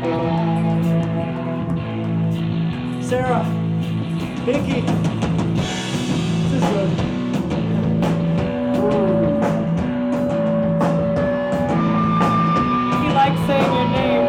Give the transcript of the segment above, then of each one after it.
Sarah, Vicky, this is He likes saying your name.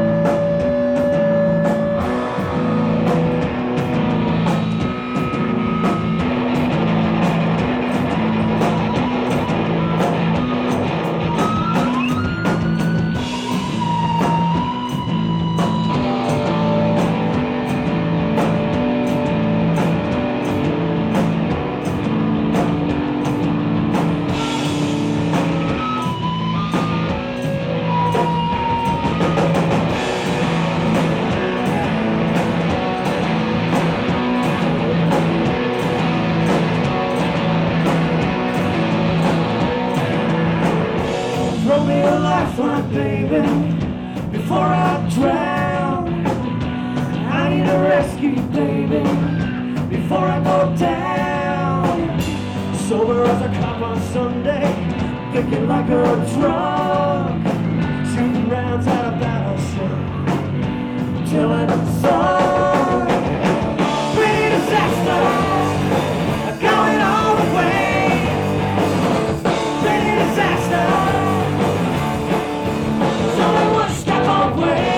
throw me a lifeline, baby, before I drown. I need a rescue, baby, before I go down. Sober as a cop on Sunday, thinking like a drunk, shooting rounds at a battleship, telling a song. Pretty disaster, going all the way. Pretty disaster, there's only one step away.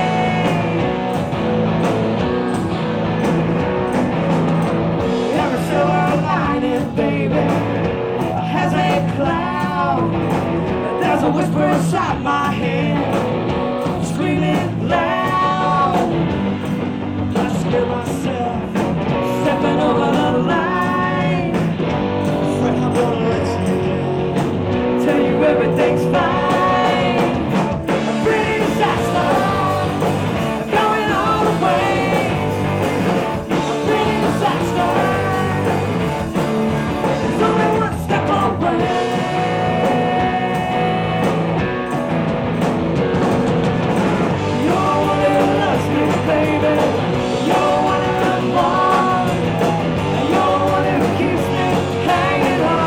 Every silver lining, baby, has a cloud. There's a whisper inside my head, screaming loud. I scare myself, stepping over the line. Afraid I'm gonna let you down, tell you everything's fine. A pretty disaster, going all the way. A pretty disaster, there's only one step away. You're one who loves me, baby. You're one who loves me. You're one who keeps me hanging on.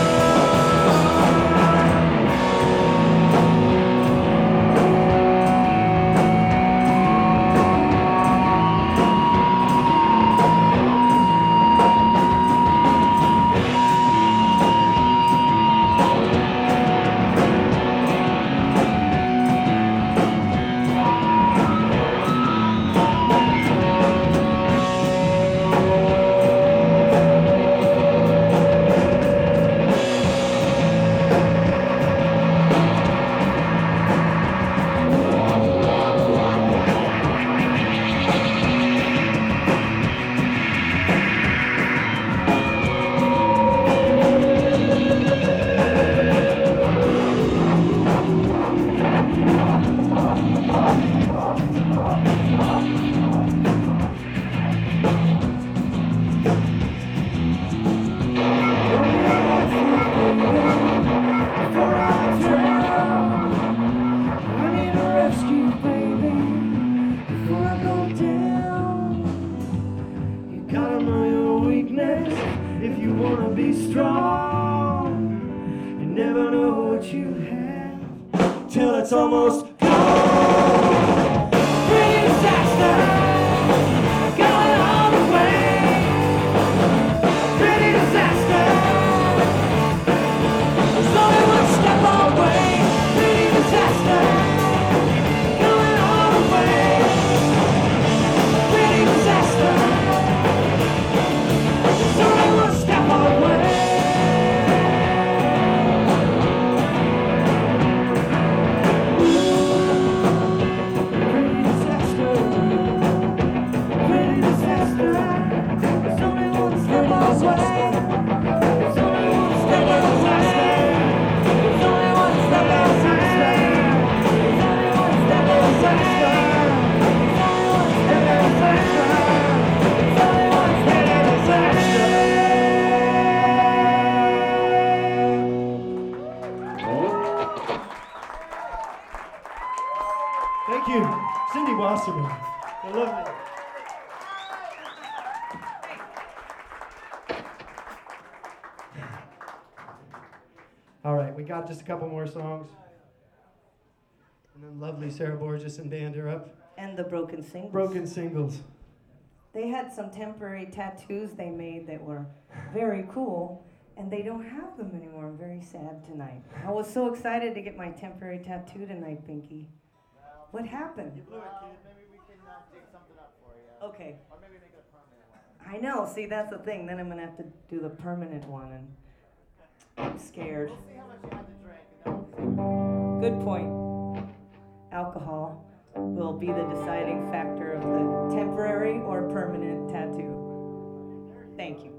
Before I drown, I need a rescue, baby, before I go down. You gotta know your weakness if you wanna be strong. You never know what you have till it's almost gone. Pretty disaster, going all the way. Pretty disaster, there's only one step away. Pretty disaster, going all the way. Pretty disaster, there's only one step away. Pretty disaster, pretty disaster, there's only one step away. There's only one step away. There's only one step away. There's only one step away. There's only one step away. There's only one step away. Thank you, Cindy Wasserman. I love it. All right, we got just a couple more songs, and then lovely Sarah Borges and band are up. And the Broken Singles. Broken Singles. They had some temporary tattoos they made that were very cool, and they don't have them anymore. I'm very sad tonight. I was so excited to get my temporary tattoo tonight, Pinky. What happened? You blew it, kid. Maybe we can dig something up for you. Okay. Or maybe make it a permanent one. I know, see, that's the thing. Then I'm going to have to do the permanent one, and I'm scared. We'll see how much you have to drink, and then we'll Good point. Alcohol will be the deciding factor of the temporary or permanent tattoo. Thank you.